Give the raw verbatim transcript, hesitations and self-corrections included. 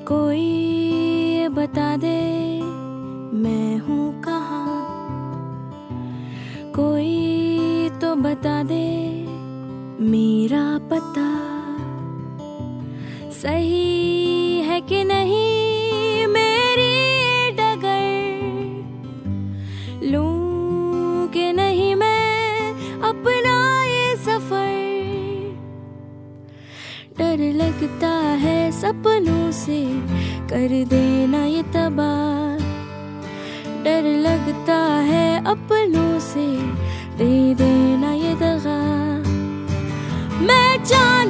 कोई ये बता दे मैं हूँ कहाँ, कोई तो बता दे मेरा पता सही है कि नहीं, मेरी डगर लूं कि नहीं मैं अपना ये सफर। डर लगता है सपनों से कर देना ये तबाह, डर लगता है अपनों से दे देना ये दगा। मैं चाह